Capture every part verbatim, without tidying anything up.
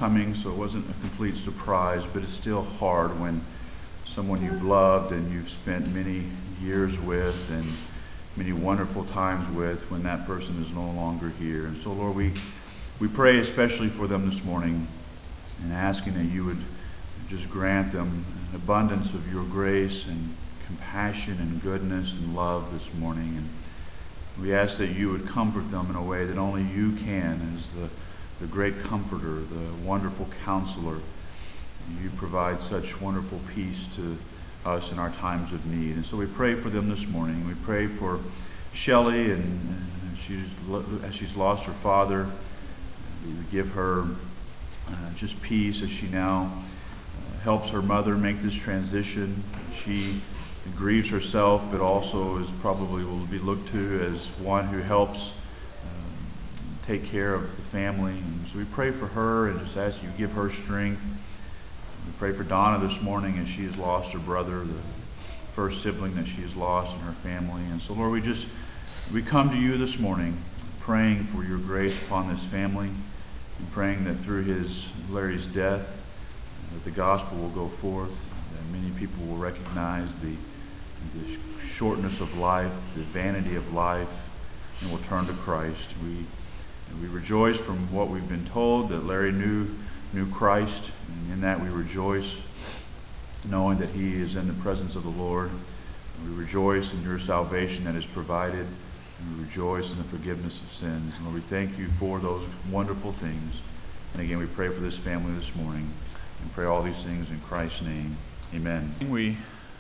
coming, so it wasn't a complete surprise, but it's still hard when someone you've loved and you've spent many years with and many wonderful times with, when that person is no longer here. And so, Lord, we, we pray especially for them this morning, and asking that you would just grant them an abundance of your grace and compassion and goodness and love this morning. And we ask that you would comfort them in a way that only you can, as the, the great comforter, the wonderful counselor. You provide such wonderful peace to us in our times of need. And so we pray for them this morning. We pray for Shelley, and, and she's, as she's lost her father, we give her uh, just peace as she now uh, helps her mother make this transition. She grieves herself, but also is probably will be looked to as one who helps um, take care of the family. And so we pray for her and just ask you to give her strength. We pray for Donna this morning as she has lost her brother, the first sibling that she has lost in her family. And so, Lord, we just we come to you this morning praying for your grace upon this family, and praying that through his Larry's death, that the gospel will go forth, that many people will recognize the the shortness of life, the vanity of life, and will turn to Christ. We we rejoice from what we've been told that Larry knew knew Christ, and in that we rejoice, knowing that he is in the presence of the Lord. We rejoice in your salvation that is provided, and we rejoice in the forgiveness of sins. And Lord, we thank you for those wonderful things. And again, we pray for this family this morning, and pray all these things in Christ's name. Amen. We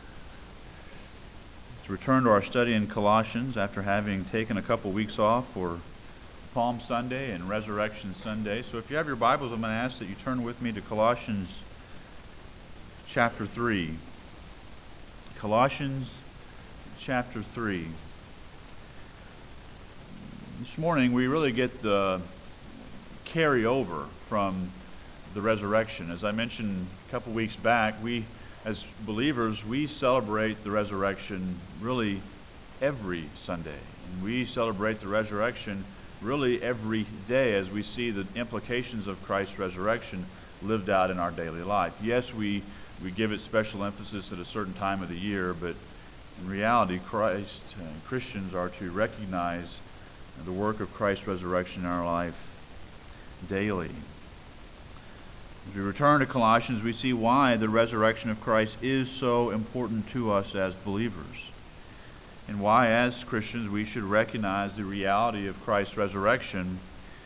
to return to our study in Colossians after having taken a couple weeks off for Palm Sunday and Resurrection Sunday. So if you have your Bibles, I'm going to ask that you turn with me to Colossians chapter three. Colossians chapter three. This morning we really get the carryover from the resurrection. As I mentioned a couple weeks back, we as believers, we celebrate the resurrection really every Sunday. And we celebrate the resurrection really every day as we see the implications of Christ's resurrection lived out in our daily life. Yes, we, we give it special emphasis at a certain time of the year, but in reality, Christ, uh, Christians are to recognize the work of Christ's resurrection in our life daily. As we return to Colossians, we see why the resurrection of Christ is so important to us as believers, and why, as Christians, we should recognize the reality of Christ's resurrection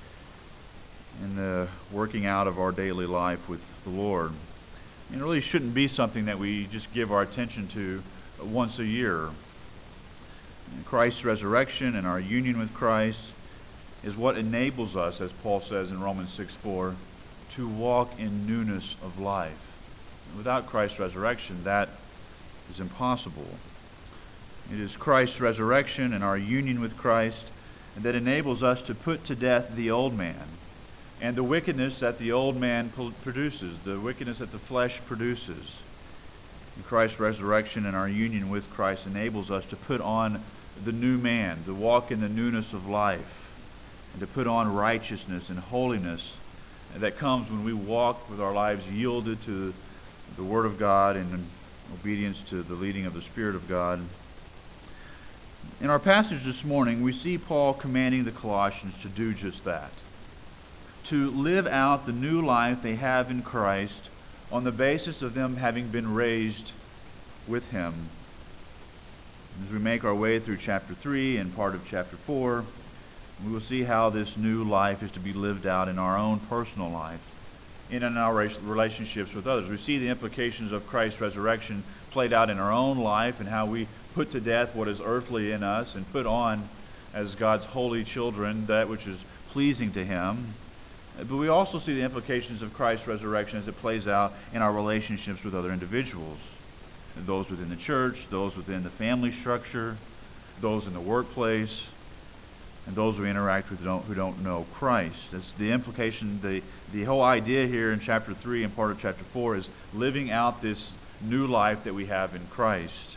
in the working out of our daily life with the Lord. It really shouldn't be something that we just give our attention to once a year. Christ's resurrection and our union with Christ is what enables us, as Paul says in Romans six four, to walk in newness of life. Without Christ's resurrection, that is impossible. It is Christ's resurrection and our union with Christ that enables us to put to death the old man and the wickedness that the old man produces, the wickedness that the flesh produces. And Christ's resurrection and our union with Christ enables us to put on the new man, to walk in the newness of life, and to put on righteousness and holiness that comes when we walk with our lives yielded to the Word of God and in obedience to the leading of the Spirit of God. In our passage this morning, we see Paul commanding the Colossians to do just that, to live out the new life they have in Christ on the basis of them having been raised with Him. As we make our way through chapter three and part of chapter four, we will see how this new life is to be lived out in our own personal life and in our relationships with others. We see the implications of Christ's resurrection played out in our own life and how we put to death what is earthly in us and put on, as God's holy children, that which is pleasing to Him. But we also see the implications of Christ's resurrection as it plays out in our relationships with other individuals, those within the church, those within the family structure, those in the workplace, and those we interact with who don't, who don't know Christ. That's the implication. The, the whole idea here in chapter three and part of chapter four is living out this new life that we have in Christ.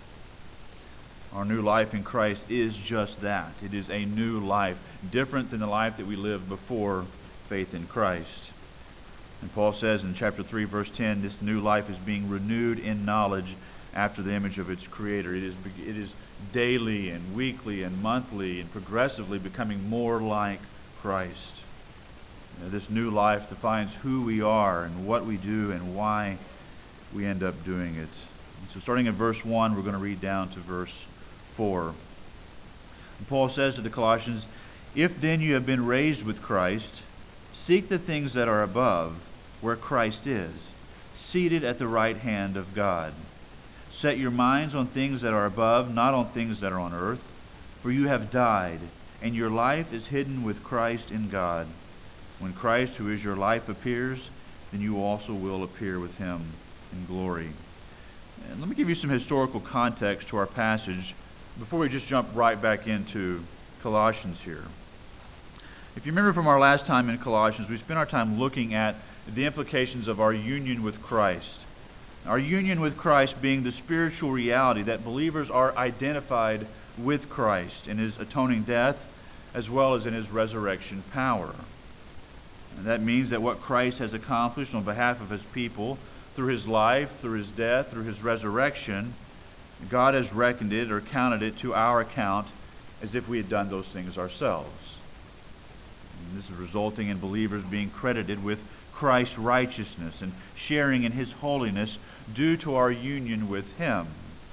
Our new life in Christ is just that. It is a new life, different than the life that we lived before faith in Christ. And Paul says in chapter three, verse ten, this new life is being renewed in knowledge after the image of its creator. It is, it is daily and weekly and monthly and progressively becoming more like Christ. You know, this new life defines who we are and what we do and why we end up doing it. And so starting in verse one, we're going to read down to verse four. And Paul says to the Colossians, "If then you have been raised with Christ, seek the things that are above, where Christ is, seated at the right hand of God. Set your minds on things that are above, not on things that are on earth. For you have died, and your life is hidden with Christ in God. When Christ, who is your life, appears, then you also will appear with him in glory." And let me give you some historical context to our passage before we just jump right back into Colossians here. If you remember from our last time in Colossians, we spent our time looking at the implications of our union with Christ. Our union with Christ being the spiritual reality that believers are identified with Christ in his atoning death as well as in his resurrection power. And that means that what Christ has accomplished on behalf of his people through his life, through his death, through his resurrection, God has reckoned it or counted it to our account as if we had done those things ourselves. And this is resulting in believers being credited with Christ's righteousness and sharing in his holiness due to our union with him.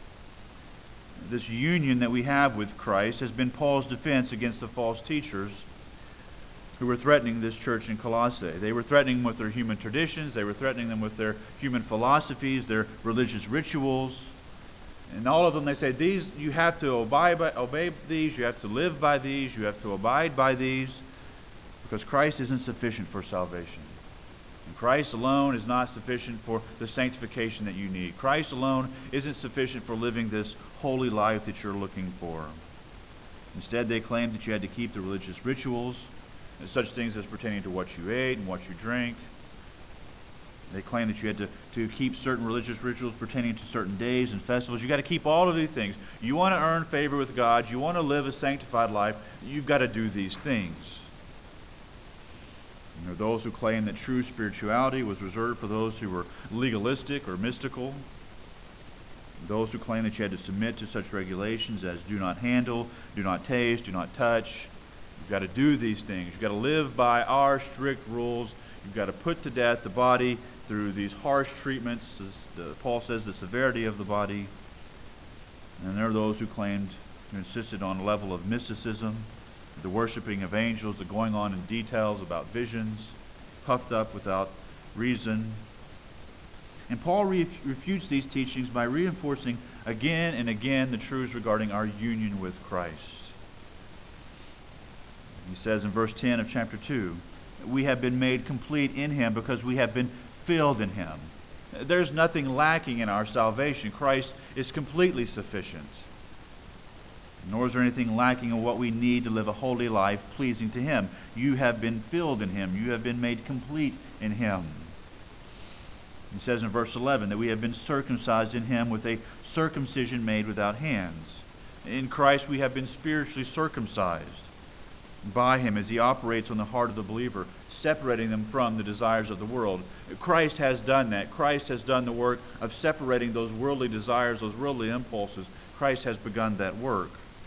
This union that we have with Christ has been Paul's defense against the false teachers who were threatening this church in Colossae. They were threatening them with their human traditions. They were threatening them with their human philosophies, their religious rituals. And all of them, they say, these you have to obey, by, obey these, you have to live by these, you have to abide by these, because Christ isn't sufficient for salvation. And Christ alone is not sufficient for the sanctification that you need. Christ alone isn't sufficient for living this holy life that you're looking for. Instead, they claimed that you had to keep the religious rituals, and such things as pertaining to what you ate and what you drank. They claimed that you had to, to keep certain religious rituals pertaining to certain days and festivals. You've got to keep all of these things. You want to earn favor with God, you want to live a sanctified life, you've got to do these things. And there are those who claim that true spirituality was reserved for those who were legalistic or mystical. Those who claim that you had to submit to such regulations as do not handle, do not taste, do not touch. You've got to do these things. You've got to live by our strict rules. You've got to put to death the body through these harsh treatments. As the, Paul says, the severity of the body. And there are those who claimed, who insisted on a level of mysticism, the worshiping of angels, the going on in details about visions, puffed up without reason. And Paul ref- refutes these teachings by reinforcing again and again the truths regarding our union with Christ. He says in verse ten of chapter two, we have been made complete in him because we have been filled in him. There's nothing lacking in our salvation. Christ is completely sufficient. Nor is there anything lacking in what we need to live a holy life pleasing to him. You have been filled in him. You have been made complete in him. He says in verse eleven that we have been circumcised in him with a circumcision made without hands. In Christ we have been spiritually circumcised by him as he operates on the heart of the believer, separating them from the desires of the world. Christ has done that. Christ has done the work of separating those worldly desires, those worldly impulses. Christ has begun that work.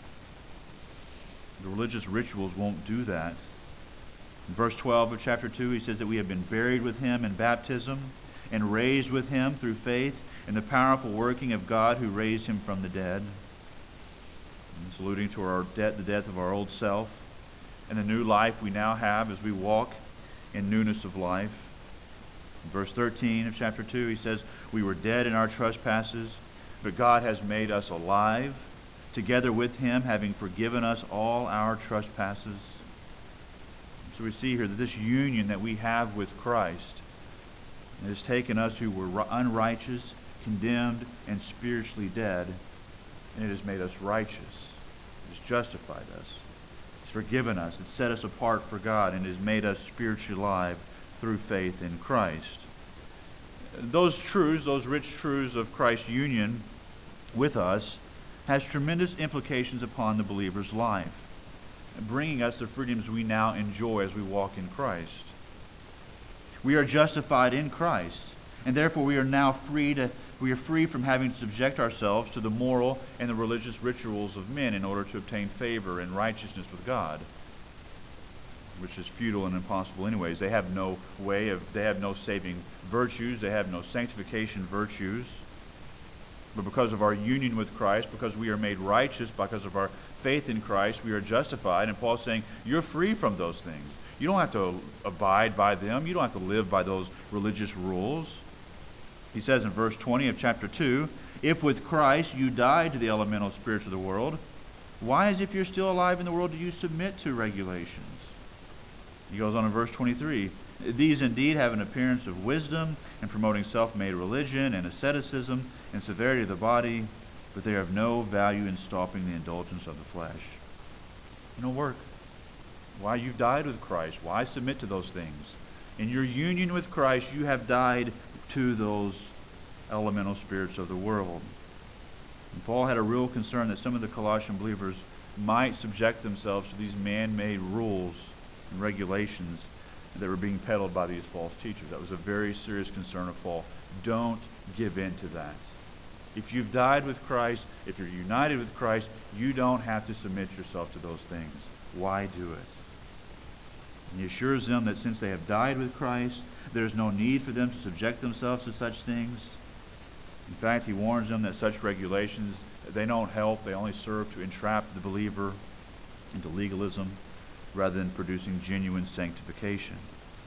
The religious rituals won't do that. In verse twelve of chapter two, he says that we have been buried with him in baptism and raised with him through faith in the powerful working of God who raised him from the dead. And it's alluding to our death, the death of our old self, and the new life we now have as we walk in newness of life. In verse thirteen of chapter two, he says, we were dead in our trespasses, but God has made us alive, together with him, having forgiven us all our trespasses. So we see here that this union that we have with Christ has taken us who were unrighteous, condemned, and spiritually dead, and it has made us righteous. It has justified us. It's forgiven us. It's set us apart for God, and it has made us spiritually alive through faith in Christ. Those truths, those rich truths of Christ's union with us, has tremendous implications upon the believer's life, bringing us the freedoms we now enjoy as we walk in Christ. We are justified in Christ, and therefore we are now free to we are free from having to subject ourselves to the moral and the religious rituals of men in order to obtain favor and righteousness with God, which is futile and impossible anyways. They have no way of, they have no saving virtues, they have no sanctification virtues. But because of our union with Christ, because we are made righteous, because of our faith in Christ, we are justified. And Paul's saying, you're free from those things. You don't have to abide by them. You don't have to live by those religious rules. He says in verse twenty of chapter two, if with Christ you died to the elemental spirits of the world, why, as if you're still alive in the world, do you submit to regulations? He goes on in verse twenty-three, these indeed have an appearance of wisdom in promoting self-made religion and asceticism and severity of the body, but they are of no value in stopping the indulgence of the flesh. No work. Why? You've died with Christ. Why submit to those things? In your union with Christ, you have died to those elemental spirits of the world. And Paul had a real concern that some of the Colossian believers might subject themselves to these man-made rules and regulations that were being peddled by these false teachers. That was a very serious concern of Paul. Don't give in to that. If you've died with Christ, if you're united with Christ, you don't have to submit yourself to those things. Why do it? And he assures them that since they have died with Christ, there's no need for them to subject themselves to such things. In fact, he warns them that such regulations, they don't help. They only serve to entrap the believer into legalism rather than producing genuine sanctification.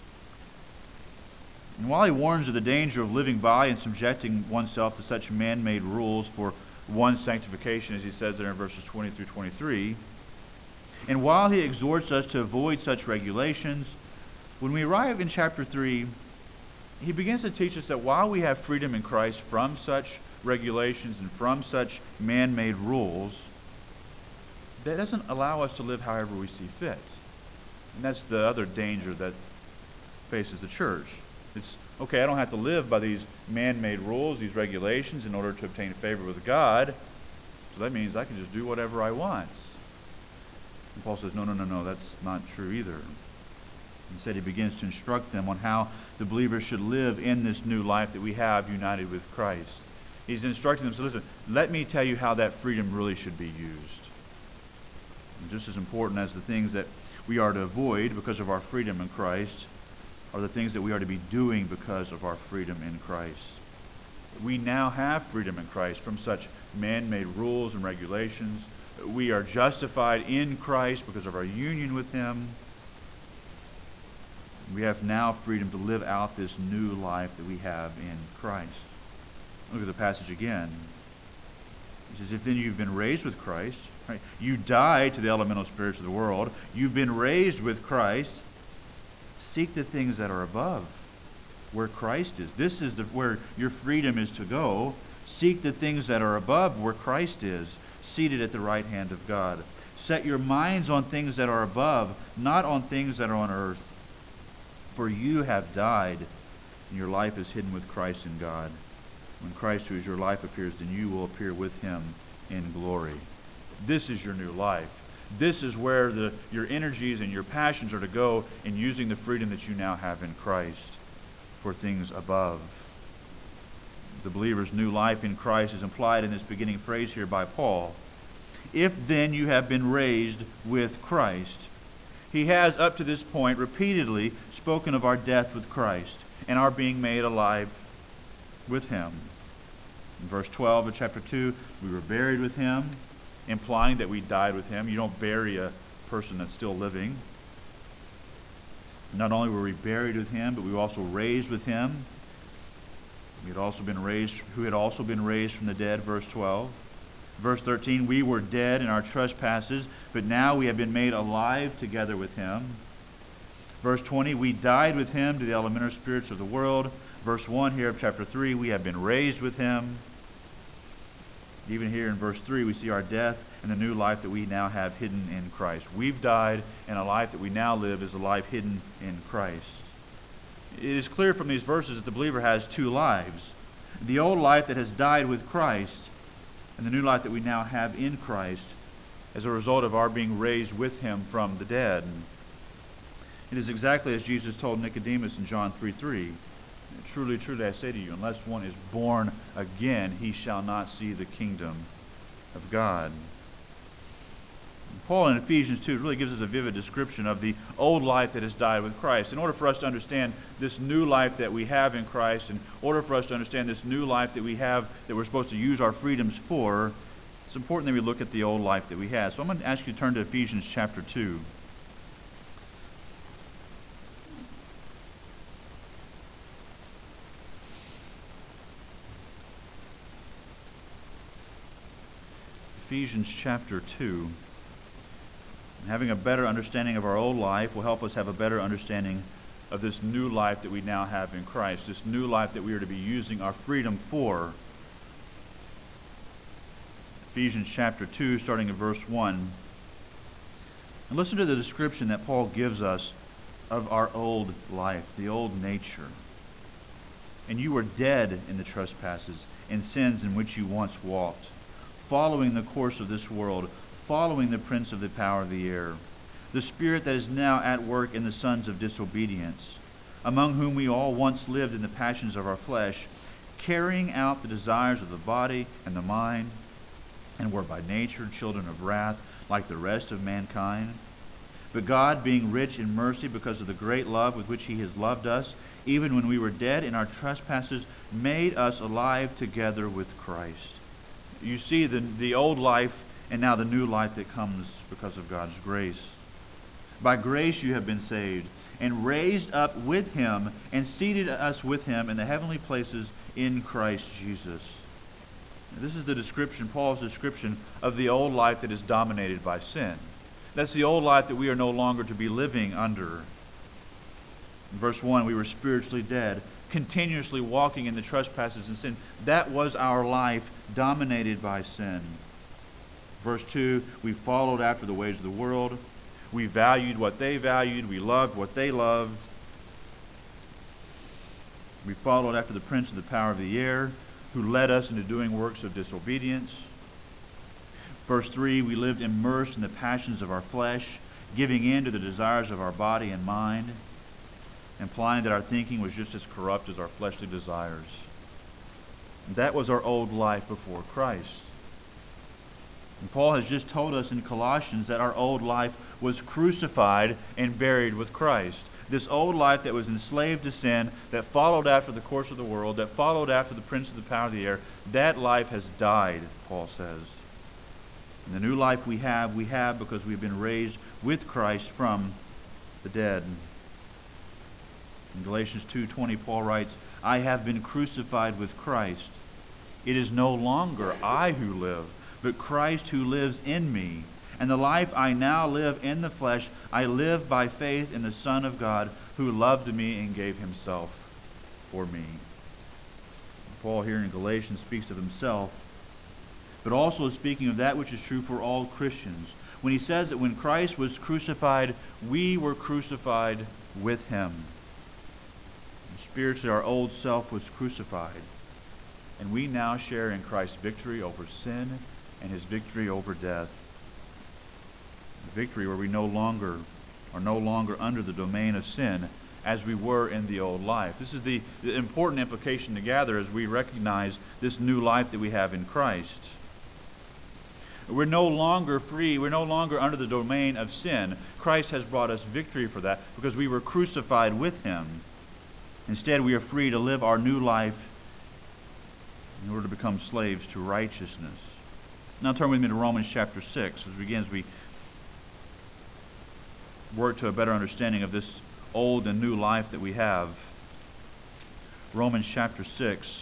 And while he warns of the danger of living by and subjecting oneself to such man-made rules for one's sanctification, as he says there in verses twenty through twenty-three, and while he exhorts us to avoid such regulations, when we arrive in chapter three, he begins to teach us that while we have freedom in Christ from such regulations and from such man-made rules, that doesn't allow us to live however we see fit. And that's the other danger that faces the church. It's, okay, I don't have to live by these man-made rules, these regulations, in order to obtain favor with God, so that means I can just do whatever I want. And Paul says, no, no, no, no, that's not true either. Instead, he begins to instruct them on how the believers should live in this new life that we have united with Christ. He's instructing them, so listen, let me tell you how that freedom really should be used. And just as important as the things that we are to avoid because of our freedom in Christ are the things that we are to be doing because of our freedom in Christ. We now have freedom in Christ from such man-made rules and regulations. We are justified in Christ because of our union with Him. We have now freedom to live out this new life that we have in Christ. Look at the passage again. He says, if then you've been raised with Christ, right? You died to the elemental spirits of the world. You've been raised with Christ. Seek the things that are above, where Christ is. This is the, where your freedom is to go. Seek the things that are above, where Christ is, seated at the right hand of God. Set your minds on things that are above, not on things that are on earth. For you have died, and your life is hidden with Christ in God. When Christ, who is your life, appears, then you will appear with Him in glory. This is your new life. This is where the, your energies and your passions are to go in using the freedom that you now have in Christ for things above. The believer's new life in Christ is implied in this beginning phrase here by Paul. If then you have been raised with Christ. He has, up to this point, repeatedly spoken of our death with Christ and our being made alive with Him. In verse twelve of chapter two, we were buried with Him, implying that we died with Him. You don't bury a person that's still living. Not only were we buried with Him, but we were also raised with Him. We had also been raised, who had also been raised from the dead, verse twelve. Verse thirteen, we were dead in our trespasses, but now we have been made alive together with Him. Verse twenty, we died with Him to the elemental spirits of the world. Verse one here of chapter three, we have been raised with Him. Even here in verse three, we see our death and the new life that we now have hidden in Christ. We've died, and a life that we now live is a life hidden in Christ. It is clear from these verses that the believer has two lives. The old life that has died with Christ, and the new life that we now have in Christ as a result of our being raised with Him from the dead. It is exactly as Jesus told Nicodemus in John three three. Truly, truly, I say to you, unless one is born again, he shall not see the kingdom of God. Paul in Ephesians two really gives us a vivid description of the old life that has died with Christ. In order for us to understand this new life that we have in Christ, in order for us to understand this new life that we have, that we're supposed to use our freedoms for, it's important that we look at the old life that we have. So I'm going to ask you to turn to Ephesians chapter two. Ephesians chapter two. Having a better understanding of our old life will help us have a better understanding of this new life that we now have in Christ, this new life that we are to be using our freedom for. Ephesians chapter two, starting at verse one. And listen to the description that Paul gives us of our old life, the old nature. And you were dead in the trespasses and sins in which you once walked, following the course of this world, following the prince of the power of the air, the spirit that is now at work in the sons of disobedience, among whom we all once lived in the passions of our flesh, carrying out the desires of the body and the mind, and were by nature children of wrath, like the rest of mankind. But God, being rich in mercy because of the great love with which he has loved us, even when we were dead in our trespasses, made us alive together with Christ. You see the, the old life and now the new life that comes because of God's grace. By grace you have been saved, and raised up with him, and seated us with him in the heavenly places in Christ Jesus. Now, this is the description, Paul's description of the old life that is dominated by sin. That's the old life that we are no longer to be living under. In verse one, we were spiritually dead, continuously walking in the trespasses and sin. That was our life, dominated by sin. Verse two, we followed after the ways of the world. We valued what they valued. We loved what they loved. We followed after the prince of the power of the air, who led us into doing works of disobedience. Verse three, we lived immersed in the passions of our flesh, giving in to the desires of our body and mind, implying that our thinking was just as corrupt as our fleshly desires. And that was our old life before Christ. And Paul has just told us in Colossians that our old life was crucified and buried with Christ. This old life that was enslaved to sin, that followed after the course of the world, that followed after the prince of the power of the air, that life has died, Paul says. And the new life we have, we have because we've been raised with Christ from the dead. In Galatians two twenty, Paul writes, I have been crucified with Christ. It is no longer I who live, but Christ who lives in me. And the life I now live in the flesh, I live by faith in the Son of God, who loved me and gave himself for me. Paul here in Galatians speaks of himself, but also speaking of that which is true for all Christians. When he says that when Christ was crucified, we were crucified with him. Spiritually, our old self was crucified, and we now share in Christ's victory over sin and his victory over death. A victory where we no longer are no longer under the domain of sin as we were in the old life. This is the, the important implication to gather as we recognize this new life that we have in Christ. We're no longer free. We're no longer under the domain of sin. Christ has brought us victory for that because we were crucified with him. Instead, we are free to live our new life in order to become slaves to righteousness. Now turn with me to Romans chapter six as we begin as we work to a better understanding of this old and new life that we have. Romans chapter six.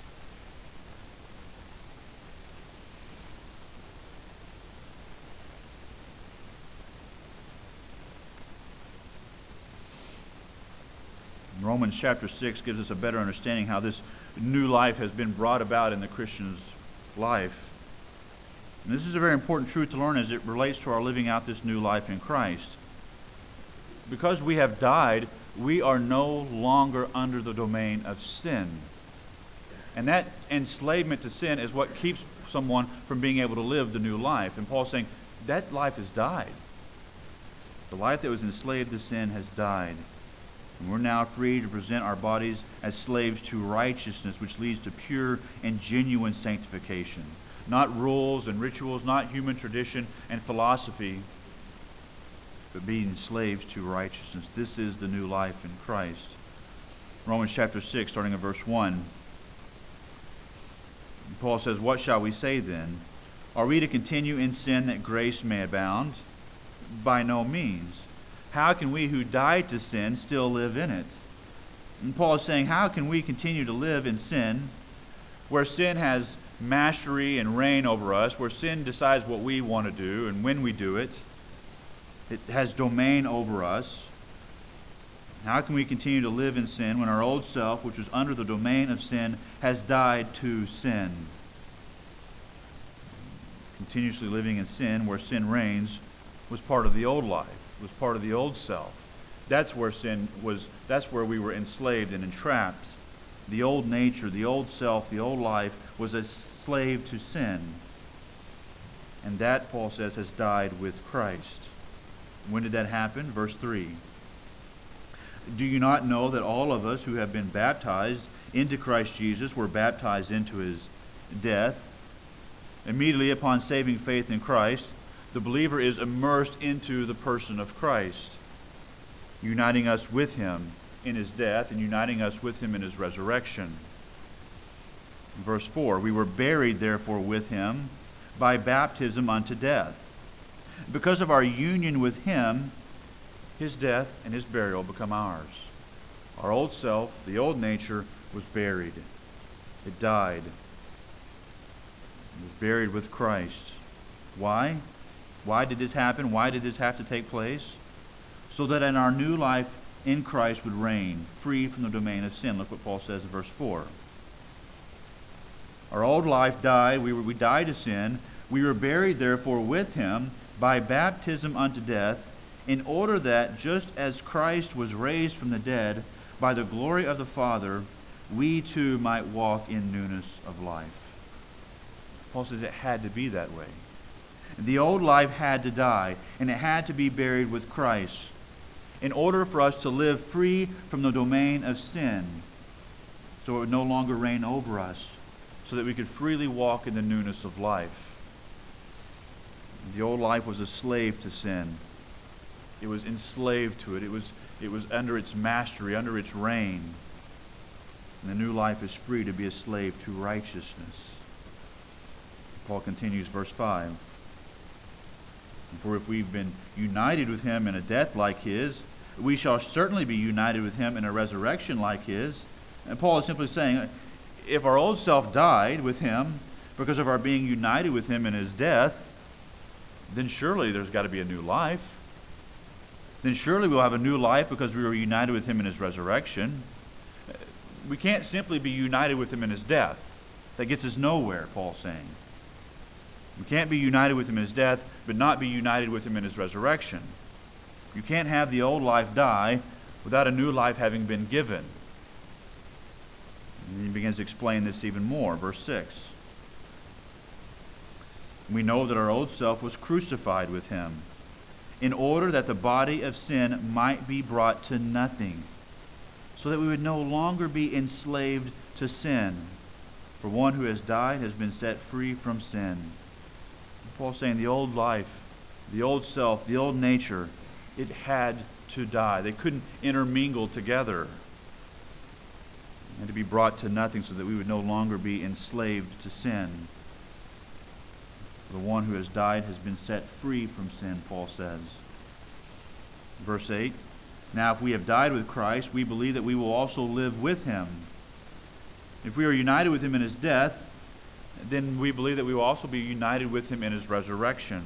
Romans chapter six gives us a better understanding how this new life has been brought about in the Christian's life. And this is a very important truth to learn as it relates to our living out this new life in Christ. Because we have died, we are no longer under the domain of sin. And that enslavement to sin is what keeps someone from being able to live the new life. And Paul's saying, that life has died. The life that was enslaved to sin has died. And we're now free to present our bodies as slaves to righteousness, which leads to pure and genuine sanctification. Not rules and rituals, not human tradition and philosophy, but being slaves to righteousness. This is the new life in Christ. Romans chapter six, starting at verse one. Paul says, "What shall we say then? Are we to continue in sin that grace may abound? By no means. How can we who died to sin still live in it?" And Paul is saying, how can we continue to live in sin where sin has mastery and reign over us, where sin decides what we want to do and when we do it? It has domain over us. How can we continue to live in sin when our old self, which was under the domain of sin, has died to sin? Continuously living in sin, where sin reigns, was part of the old life, was part of the old self. That's where sin was, that's where we were enslaved and entrapped. The old nature, the old self, the old life was a slave to sin. And that, Paul says, has died with Christ. When did that happen? Verse three. "Do you not know that all of us who have been baptized into Christ Jesus were baptized into his death? Immediately upon saving faith in Christ, the believer is immersed into the person of Christ, uniting us with him in his death and uniting us with him in his resurrection." Verse four, "We were buried therefore with him by baptism unto death. Because of our union with him, his death and his burial become ours." Our old self, the old nature, was buried. It died. It was buried with Christ. Why? Why did this happen? Why did this have to take place? So that in our new life in Christ would reign, free from the domain of sin. Look what Paul says in verse four. Our old life died. We, were, we died to sin. We were buried, therefore, with him by baptism unto death, in order that, just as Christ was raised from the dead by the glory of the Father, we too might walk in newness of life. Paul says it had to be that way. The old life had to die, and it had to be buried with Christ in order for us to live free from the domain of sin, so it would no longer reign over us, so that we could freely walk in the newness of life. The old life was a slave to sin. It was enslaved to it. It was, it was under its mastery, under its reign. And the new life is free to be a slave to righteousness. Paul continues, verse five. "For if we've been united with him in a death like his, we shall certainly be united with him in a resurrection like his." And Paul is simply saying, if our old self died with him because of our being united with him in his death, then surely there's got to be a new life. Then surely we'll have a new life because we were united with him in his resurrection. We can't simply be united with him in his death. That gets us nowhere, Paul's saying. We can't be united with him in his death, but not be united with him in his resurrection. You can't have the old life die without a new life having been given. And he begins to explain this even more. Verse six. "We know that our old self was crucified with him, in order that the body of sin might be brought to nothing, so that we would no longer be enslaved to sin. For one who has died has been set free from sin." Paul's saying the old life, the old self, the old nature, it had to die. They couldn't intermingle together. It had to be brought to nothing so that we would no longer be enslaved to sin. The one who has died has been set free from sin, Paul says. Verse eight, "Now if we have died with Christ, we believe that we will also live with him. If we are united with him in his death, then we believe that we will also be united with him in his resurrection.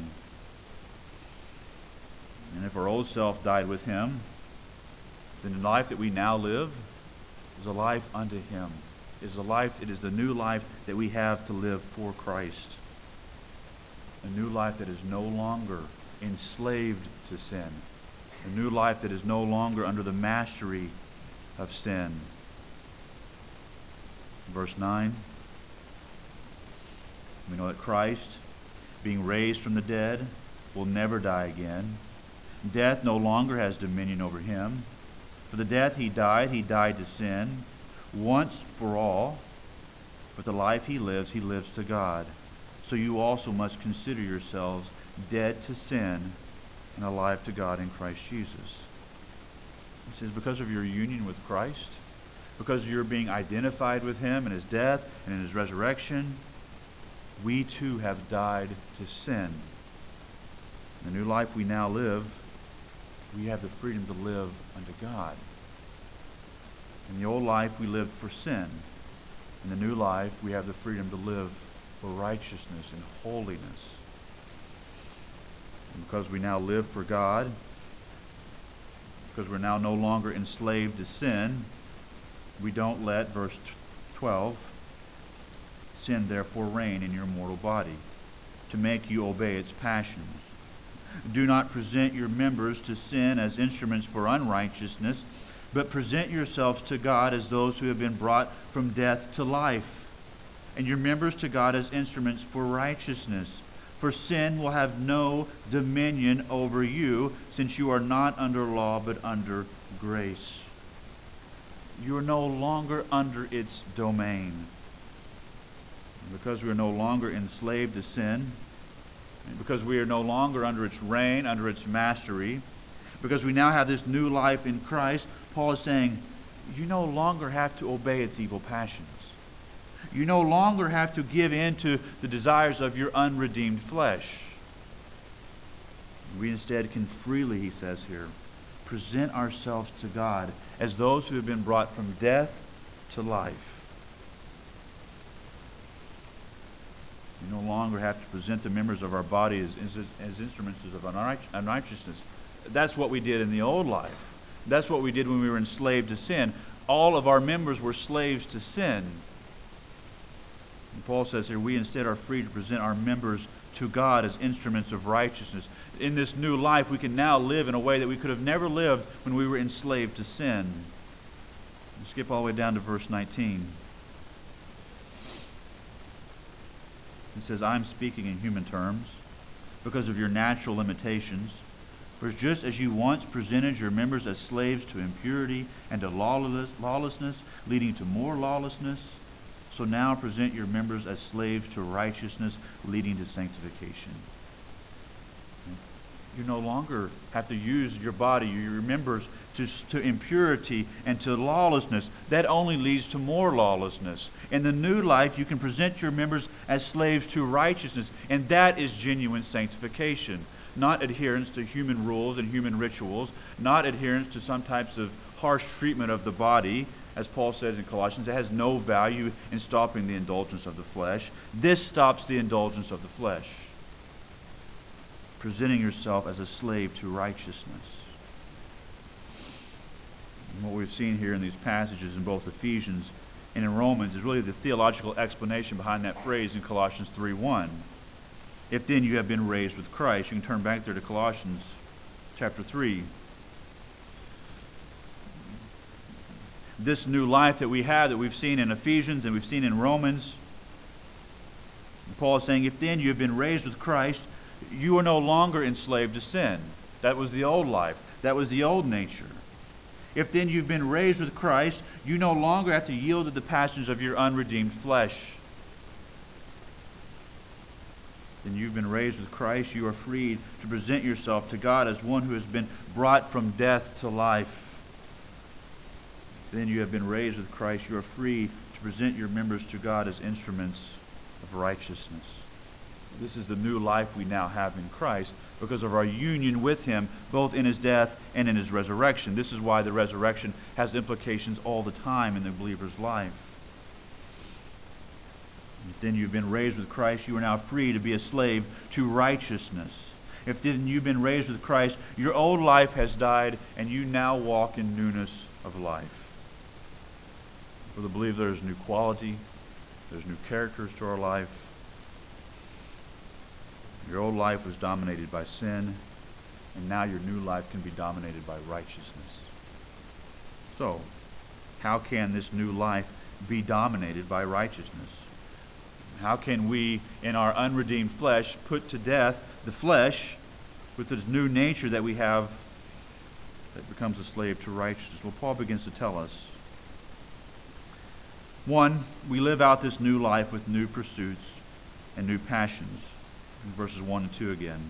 And if our old self died with him, then the life that we now live is a life unto him. It is a life, it is the new life that we have to live for Christ. A new life that is no longer enslaved to sin. A new life that is no longer under the mastery of sin. Verse nine, we know that Christ, being raised from the dead, will never die again. Death no longer has dominion over him. For the death he died, he died to sin, once for all. But the life he lives, he lives to God. So you also must consider yourselves dead to sin and alive to God in Christ Jesus. He says, because of your union with Christ, because you're being identified with him in his death and in his resurrection, we too have died to sin. The new life we now live, we have the freedom to live unto God. In the old life, we lived for sin. In the new life, we have the freedom to live for righteousness and holiness. And because we now live for God, because we're now no longer enslaved to sin, we don't let, verse twelve, sin therefore reign in your mortal body, to make you obey its passions. Do not present your members to sin as instruments for unrighteousness, but present yourselves to God as those who have been brought from death to life, and your members to God as instruments for righteousness. For sin will have no dominion over you, since you are not under law, but under grace. You are no longer under its domain. And because we are no longer enslaved to sin, and because we are no longer under its reign, under its mastery, because we now have this new life in Christ, Paul is saying, you no longer have to obey its evil passions. You no longer have to give in to the desires of your unredeemed flesh. We instead can freely, he says here, present ourselves to God as those who have been brought from death to life. We no longer have to present the members of our body as, as, as instruments of unrighteousness. That's what we did in the old life. That's what we did when we were enslaved to sin. All of our members were slaves to sin. And Paul says here, we instead are free to present our members to God as instruments of righteousness. In this new life, we can now live in a way that we could have never lived when we were enslaved to sin. We'll skip all the way down to verse nineteen. It says, I'm speaking in human terms because of your natural limitations. For just as you once presented your members as slaves to impurity and to lawless, lawlessness, leading to more lawlessness, so now present your members as slaves to righteousness, leading to sanctification. You no longer have to use your body, your members, to, to impurity and to lawlessness. That only leads to more lawlessness. In the new life, you can present your members as slaves to righteousness, and that is genuine sanctification. Not adherence to human rules and human rituals, not adherence to some types of harsh treatment of the body. As Paul says in Colossians, it has no value in stopping the indulgence of the flesh. This stops the indulgence of the flesh. Presenting yourself as a slave to righteousness. And what we've seen here in these passages in both Ephesians and in Romans is really the theological explanation behind that phrase in Colossians three one. If then you have been raised with Christ. You can turn back there to Colossians chapter three. This new life that we have, that we've seen in Ephesians and we've seen in Romans, Paul is saying, if then you have been raised with Christ, you are no longer enslaved to sin. That was the old life. That was the old nature. If then you've been raised with Christ, you no longer have to yield to the passions of your unredeemed flesh. Then you've been raised with Christ, you are freed to present yourself to God as one who has been brought from death to life. Then you have been raised with Christ, you are free to present your members to God as instruments of righteousness. This is the new life we now have in Christ because of our union with Him, both in His death and in His resurrection. This is why the resurrection has implications all the time in the believer's life. If then you've been raised with Christ, you are now free to be a slave to righteousness. If then you've been raised with Christ, your old life has died and you now walk in newness of life. For the believer, there's new quality, there's new characters to our life. Your old life was dominated by sin, and now your new life can be dominated by righteousness. So, how can this new life be dominated by righteousness? How can we, in our unredeemed flesh, put to death the flesh with this new nature that we have that becomes a slave to righteousness? Well, Paul begins to tell us. One, we live out this new life with new pursuits and new passions. In verses one and two again.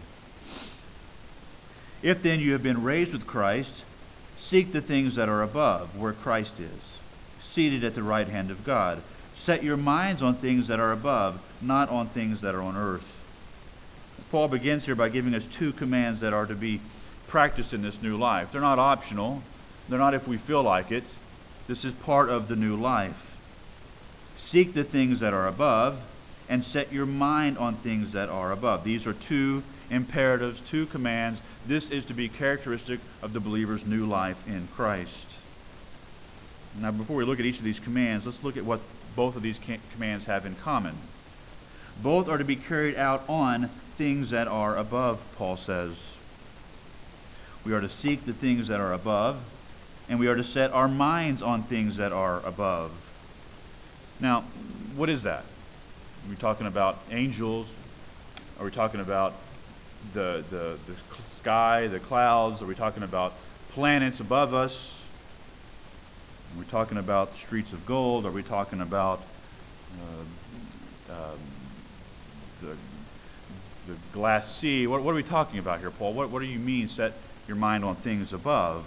If then you have been raised with Christ, seek the things that are above, where Christ is, seated at the right hand of God. Set your minds on things that are above, not on things that are on earth. Paul begins here by giving us two commands that are to be practiced in this new life. They're not optional. They're not if we feel like it. This is part of the new life. Seek the things that are above, and set your mind on things that are above. These are two imperatives, two commands. This is to be characteristic of the believer's new life in Christ. Now, before we look at each of these commands, let's look at what both of these commands have in common. Both are to be carried out on things that are above, Paul says. We are to seek the things that are above, and we are to set our minds on things that are above. Now, what is that? Are we talking about angels? Are we talking about the, the, the sky, the clouds? Are we talking about planets above us? Are we talking about the streets of gold? Are we talking about uh, um, the, the glass sea? What, what are we talking about here, Paul? What, what do you mean, set your mind on things above?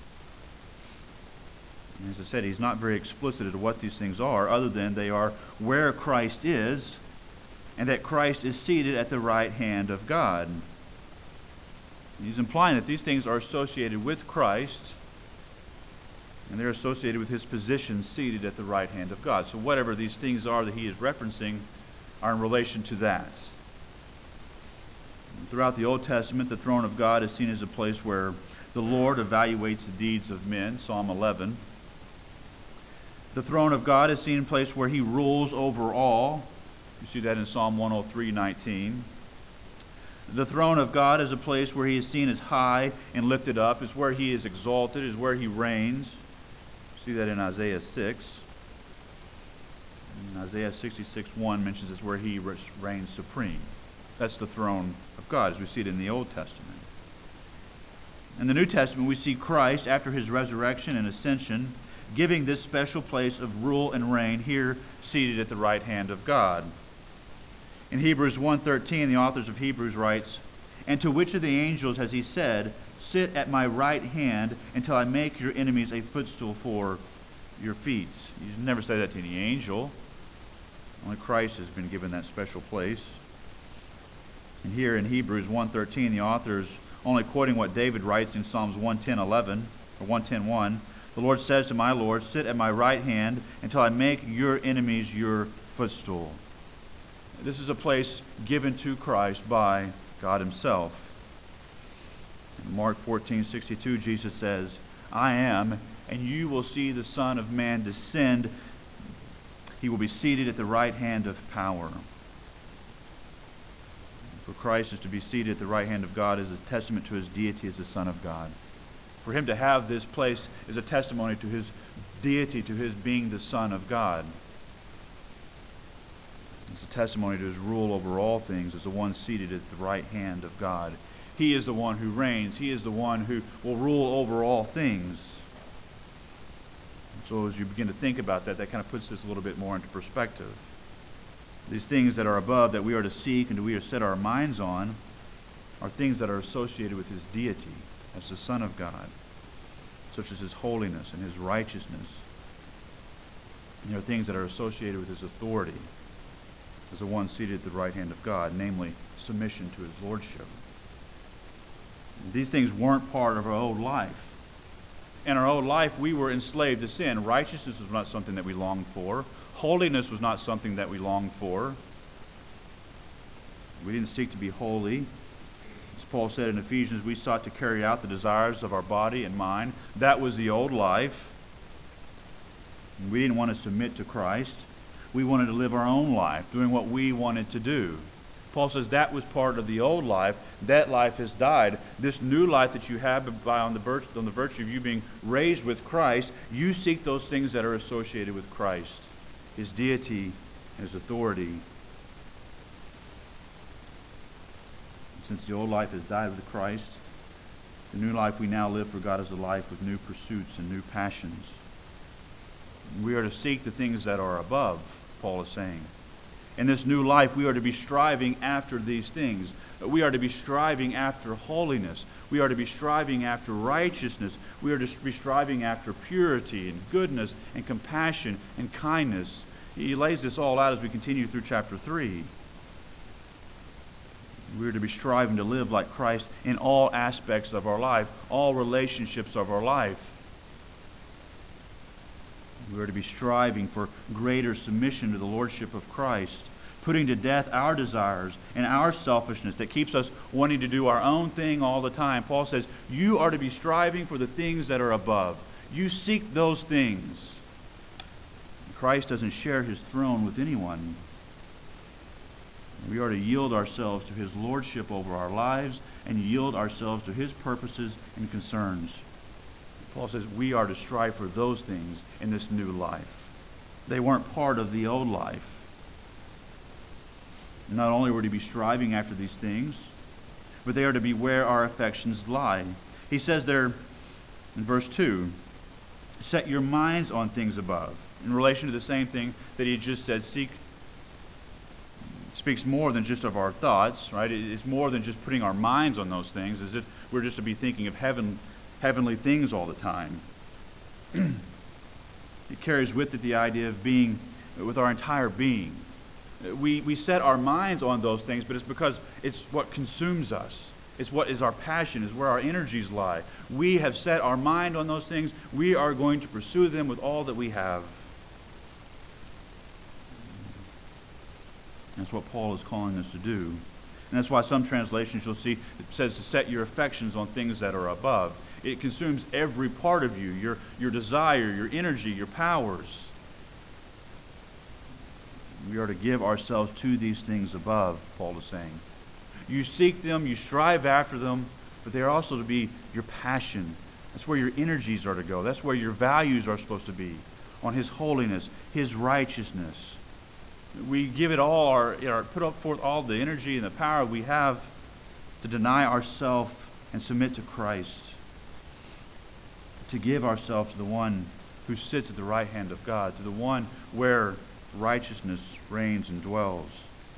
And as I said, he's not very explicit as to what these things are, other than they are where Christ is, and that Christ is seated at the right hand of God. He's implying that these things are associated with Christ, and they're associated with his position seated at the right hand of God. So whatever these things are that he is referencing are in relation to that. Throughout the Old Testament, the throne of God is seen as a place where the Lord evaluates the deeds of men, Psalm eleven. The throne of God is seen in a place where he rules over all. You see that in Psalm one oh three, nineteen. The throne of God is a place where he is seen as high and lifted up. It's where he is exalted. It's where he reigns. You see that in Isaiah six. And Isaiah sixty-six one mentions it's where he reigns supreme. That's the throne of God, as we see it in the Old Testament. In the New Testament, we see Christ, after his resurrection and ascension, giving this special place of rule and reign here seated at the right hand of God. In Hebrews one thirteen, the authors of Hebrews writes, "And to which of the angels has he said, 'Sit at my right hand until I make your enemies a footstool for your feet'?" You never say that to any angel. Only Christ has been given that special place. And here in Hebrews one thirteen, the authors only quoting what David writes in Psalms one ten eleven, or one ten one, "The Lord says to my Lord, 'Sit at my right hand until I make your enemies your footstool.'" This is a place given to Christ by God himself. In Mark fourteen sixty-two, Jesus says, "I am, and you will see the Son of Man descend. He will be seated at the right hand of power." For Christ is to be seated at the right hand of God is a testament to his deity as the Son of God. For him to have this place is a testimony to his deity, to his being the Son of God. It's a testimony to his rule over all things as the one seated at the right hand of God. He is the one who reigns. He is the one who will rule over all things. So as you begin to think about that, that kind of puts this a little bit more into perspective. These things that are above that we are to seek and we are to set our minds on are things that are associated with his deity as the Son of God, such as his holiness and his righteousness. And there are things that are associated with his authority as the one seated at the right hand of God, namely submission to his lordship. These things weren't part of our old life. In our old life, we were enslaved to sin. Righteousness was not something that we longed for. Holiness was not something that we longed for. We didn't seek to be holy. As Paul said in Ephesians, we sought to carry out the desires of our body and mind. That was the old life. We didn't want to submit to Christ. We wanted to live our own life, doing what we wanted to do. Paul says that was part of the old life. That life has died. This new life that you have by on the, virtue, on the virtue of you being raised with Christ, you seek those things that are associated with Christ, his deity and his authority. Since the old life has died with Christ, the new life we now live for God is a life with new pursuits and new passions. We are to seek the things that are above, Paul is saying. In this new life, we are to be striving after these things. We are to be striving after holiness. We are to be striving after righteousness. We are to be striving after purity and goodness and compassion and kindness. He lays this all out as we continue through chapter three. We are to be striving to live like Christ in all aspects of our life, all relationships of our life. We are to be striving for greater submission to the lordship of Christ, putting to death our desires and our selfishness that keeps us wanting to do our own thing all the time. Paul says, you are to be striving for the things that are above. You seek those things. Christ doesn't share his throne with anyone. We are to yield ourselves to his lordship over our lives and yield ourselves to his purposes and concerns. Paul says we are to strive for those things in this new life. They weren't part of the old life. Not only are we to be striving after these things, but they are to be where our affections lie. He says there in verse two, set your minds on things above. In relation to the same thing that he just said, seek, speaks more than just of our thoughts, right? It's more than just putting our minds on those things, as if we're just to be thinking of heaven, heavenly things all the time. It carries with it the idea of being with our entire being. We, we set our minds on those things, but it's because it's what consumes us. It's what is our passion, is where our energies lie. We have set our mind on those things. We are going to pursue them with all that we have. That's what Paul is calling us to do. And that's why some translations you'll see it says to set your affections on things that are above. It consumes every part of you, your, your desire, your energy, your powers. We are to give ourselves to these things above, Paul is saying. You seek them, you strive after them, but they are also to be your passion. That's where your energies are to go. That's where your values are supposed to be, on his holiness, his righteousness. We give it all, our, our put up forth all the energy and the power we have to deny ourselves and submit to Christ, to give ourselves to the one who sits at the right hand of God, to the one where righteousness reigns and dwells.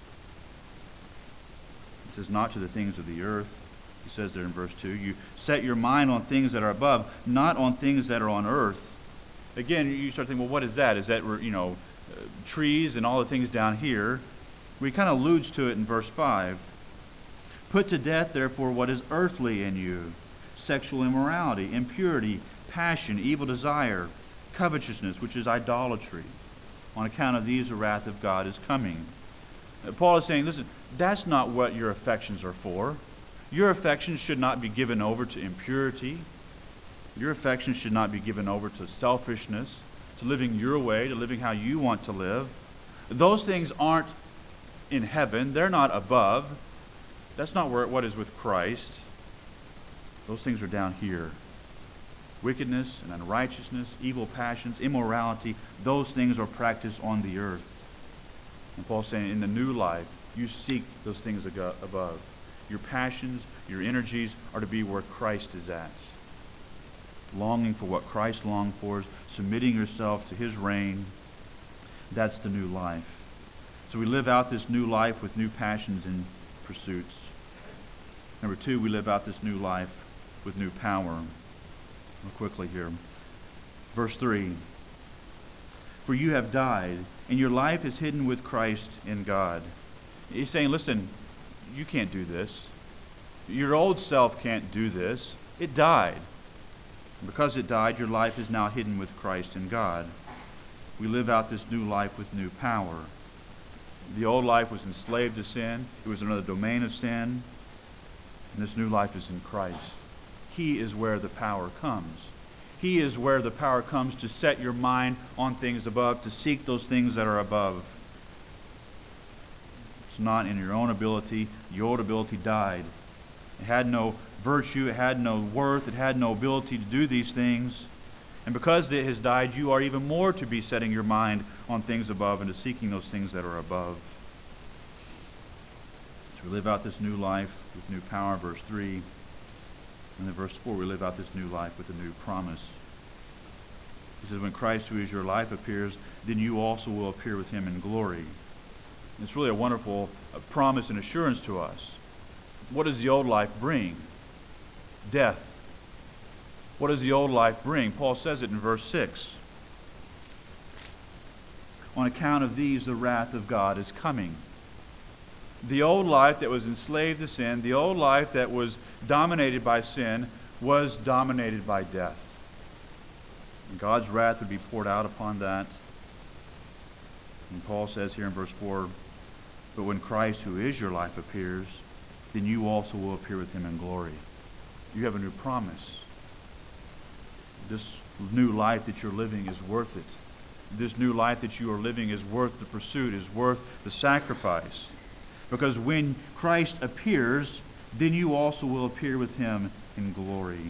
It says not to the things of the earth. He says there in verse two, you set your mind on things that are above, not on things that are on earth. Again, you start thinking, well, what is that? Is that, you know, uh, trees and all the things down here? We kind of alludes to it in verse five. Put to death, therefore, what is earthly in you, sexual immorality, impurity, passion, evil desire, covetousness, which is idolatry. On account of these, the wrath of God is coming. Uh, Paul is saying, listen, that's not what your affections are for. Your affections should not be given over to impurity. Your affections should not be given over to selfishness, to living your way, to living how you want to live. Those things aren't in heaven. They're not above. That's not where what is with Christ. Those things are down here. Wickedness and unrighteousness, evil passions, immorality, those things are practiced on the earth. And Paul's saying in the new life, you seek those things above. Your passions, your energies are to be where Christ is at. Longing for what Christ longed for, submitting yourself to his reign. That's the new life. So we live out this new life with new passions and pursuits. Number two, we live out this new life with new power. Real quickly here. Verse three. For you have died, and your life is hidden with Christ in God. He's saying, listen, you can't do this. Your old self can't do this. It died. And because it died, your life is now hidden with Christ in God. We live out this new life with new power. The old life was enslaved to sin. It was another domain of sin. And this new life is in Christ. He is where the power comes. He is where the power comes to set your mind on things above, to seek those things that are above. It's not in your own ability. The old ability died. It had no virtue. It had no worth. It had no ability to do these things. And because it has died, you are even more to be setting your mind on things above and to seeking those things that are above. So we live out this new life with new power, verse three. And then verse four, we live out this new life with a new promise. He says, when Christ, who is your life, appears, then you also will appear with him in glory. And it's really a wonderful uh, promise and assurance to us. What does the old life bring? Death. What does the old life bring? Paul says it in verse six. On account of these, the wrath of God is coming. The old life that was enslaved to sin, the old life that was dominated by sin, was dominated by death. And God's wrath would be poured out upon that. And Paul says here in verse four, but when Christ, who is your life, appears, then you also will appear with him in glory. You have a new promise. This new life that you're living is worth it. This new life that you are living is worth the pursuit, is worth the sacrifice. Because when Christ appears, then you also will appear with him in glory.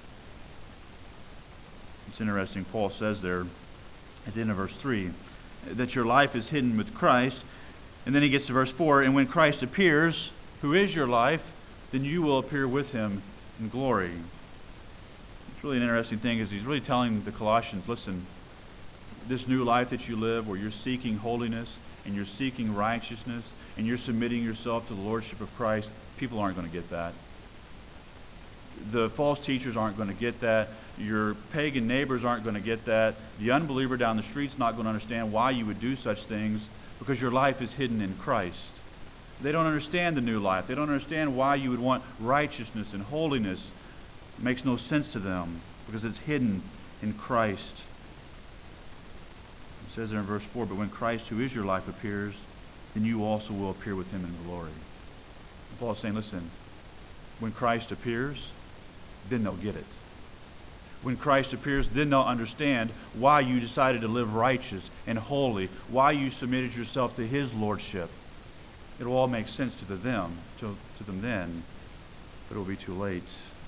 It's interesting, Paul says there at the end of verse three, that your life is hidden with Christ. And then he gets to verse four, and when Christ appears, who is your life, then you will appear with him in glory. It's really an interesting thing, is he's really telling the Colossians, listen, this new life that you live, where you're seeking holiness and you're seeking righteousness and you're submitting yourself to the lordship of Christ, people aren't going to get that. The false teachers aren't going to get that. Your pagan neighbors aren't going to get that. The unbeliever down the street's not going to understand why you would do such things, because your life is hidden in Christ. They don't understand the new life. They don't understand why you would want righteousness and holiness. It makes no sense to them because it's hidden in Christ. It says there in verse four, but when Christ, who is your life, appears, then you also will appear with him in glory. And Paul's saying, listen, when Christ appears, then they'll get it. When Christ appears, then they'll understand why you decided to live righteous and holy, why you submitted yourself to his lordship. It will all make sense to them, to, to them then, but it will be too late.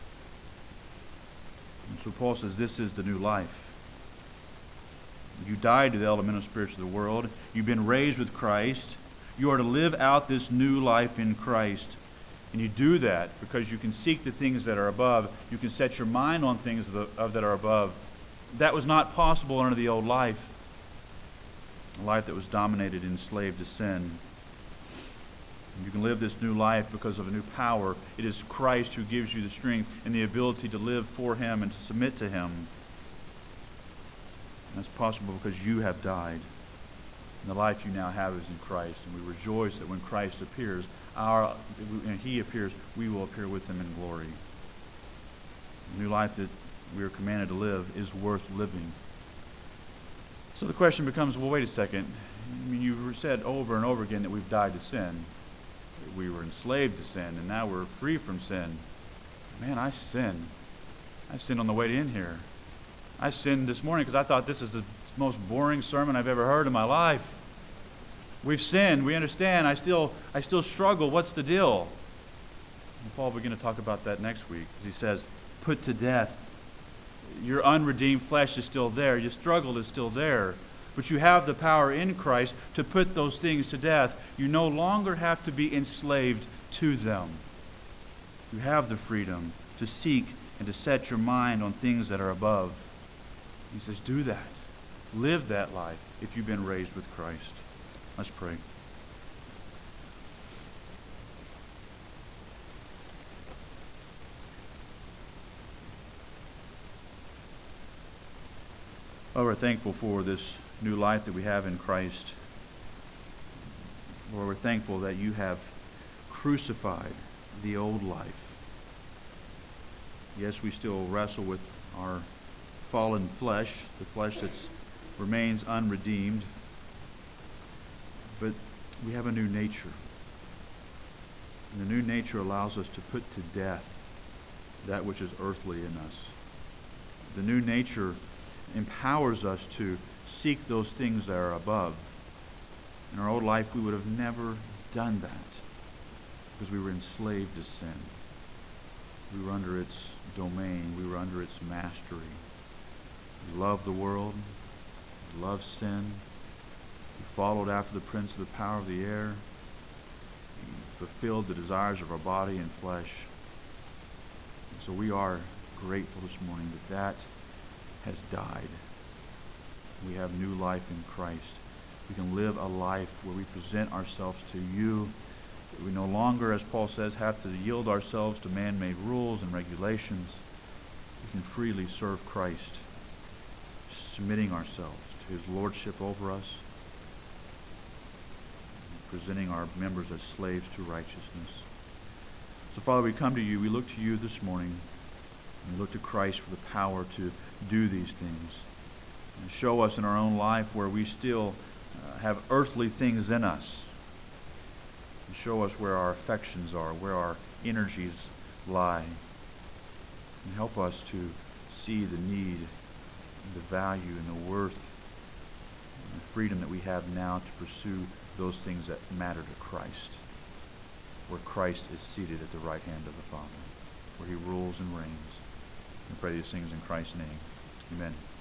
And so Paul says, this is the new life. You died to the elemental spirits of the world. You've been raised with Christ. You are to live out this new life in Christ. And you do that because you can seek the things that are above. You can set your mind on things that are above. That was not possible under the old life. A life that was dominated and enslaved to sin. You can live this new life because of a new power. It is Christ who gives you the strength and the ability to live for him and to submit to him. And that's possible because you have died. And the life you now have is in Christ. And we rejoice that when Christ appears, our, and he appears, we will appear with him in glory. The new life that we are commanded to live is worth living. So the question becomes, well, wait a second. I mean, you've said over and over again that we've died to sin. We were enslaved to sin, and now we're free from sin. Man, I sinned. I sinned on the way in here. I sinned this morning because I thought this is the most boring sermon I've ever heard in my life. We've sinned. We understand. I still, I still struggle. What's the deal? And Paul will begin to talk about that next week. He says, put to death. Your unredeemed flesh is still there. Your struggle is still there. But you have the power in Christ to put those things to death. You no longer have to be enslaved to them. You have the freedom to seek and to set your mind on things that are above. He says, do that. Live that life if you've been raised with Christ. Let's pray. Lord, we're thankful for this new life that we have in Christ. Lord, we're thankful that you have crucified the old life. Yes, we still wrestle with our fallen flesh, the flesh that remains unredeemed, but we have a new nature. And the new nature allows us to put to death that which is earthly in us. The new nature empowers us to seek those things that are above. In our old life, we would have never done that because we were enslaved to sin. We were under its domain. We were under its mastery. We loved the world. We loved sin. We followed after the prince of the power of the air. We fulfilled the desires of our body and flesh. And so we are grateful this morning that that has died. We have new life in Christ. We can live a life where we present ourselves to you. That we no longer, as Paul says, have to yield ourselves to man-made rules and regulations. We can freely serve Christ, submitting ourselves to his lordship over us, and presenting our members as slaves to righteousness. So, Father, we come to you. We look to you this morning. And we look to Christ for the power to do these things. And show us in our own life where we still uh, have earthly things in us. And show us where our affections are, where our energies lie. And help us to see the need, and the value, and the worth, and the freedom that we have now to pursue those things that matter to Christ, where Christ is seated at the right hand of the Father, where he rules and reigns. We pray these things in Christ's name. Amen.